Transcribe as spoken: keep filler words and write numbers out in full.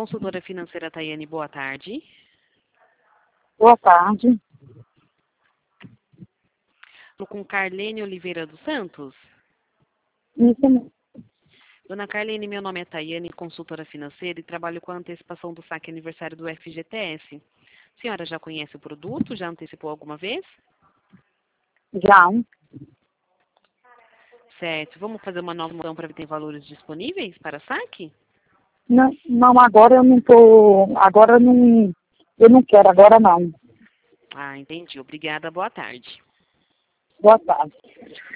Consultora financeira Tayane, boa tarde. Boa tarde. Estou com Carlene Oliveira dos Santos. Isso mesmo. Dona Carlene, meu nome é Tayane, consultora financeira e trabalho com a antecipação do saque aniversário do F G T S. A senhora já conhece o produto? Já antecipou alguma vez? Já. Certo. Vamos fazer uma nova moção para ver se tem valores disponíveis para saque? Não, não, agora eu não tô. Agora eu não. Eu não quero, agora não. Ah, entendi. Obrigada. Boa tarde. Boa tarde.